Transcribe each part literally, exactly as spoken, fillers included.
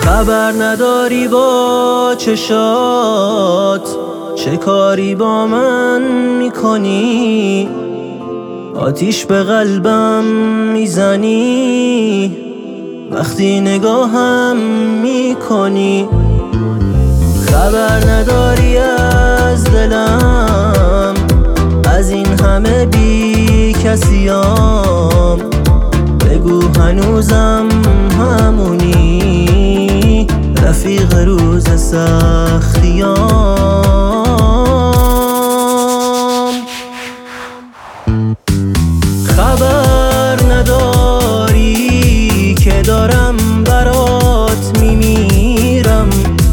خبر نداری با چشات چه کاری با من میکنی؟ آتیش به قلبم میزنی وقتی نگاهم میکنی. خبر نداری از دلم، از این همه بی کسیام. بگو هنوزم همونی، رفیق روز سختیام. خبر نداری که دارم برات میمیرم،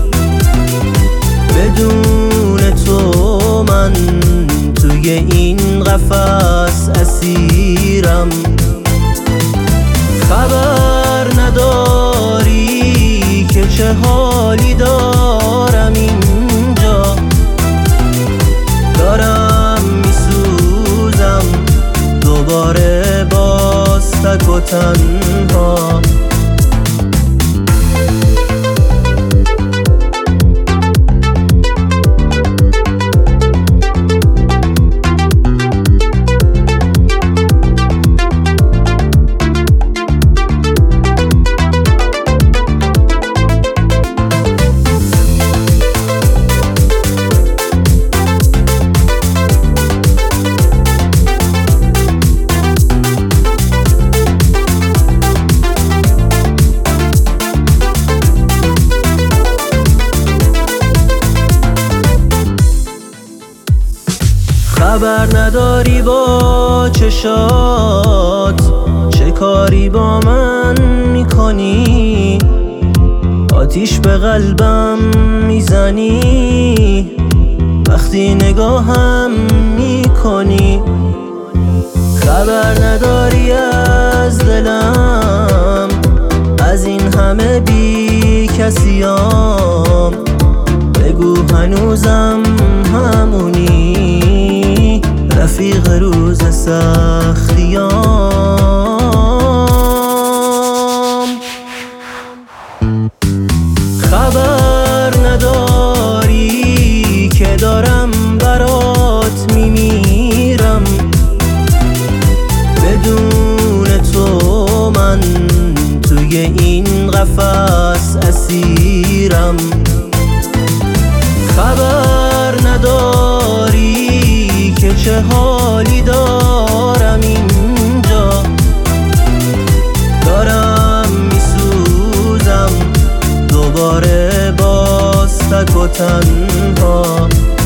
بدون تو من توی این قفس اسیرم. خبر نداری که چه حالی دارم اینجا، دارم میسوزم دوباره باز تک و تنها. خبر نداری با چشات چه کاری با من میکنی؟ آتیش به قلبم میزنی وقتی نگاهم میکنی. خبر نداری از دلم، از این همه بی کسیام. بگو هنوزم همونی، رفیق روز سختیام. خبر نداری که دارم برات میمیرم، بدون تو من توی این قفس اسیرم. خبر نداری که چه حالی دارم اینجا، دارم میسوزم دوباره باز تک و تنها.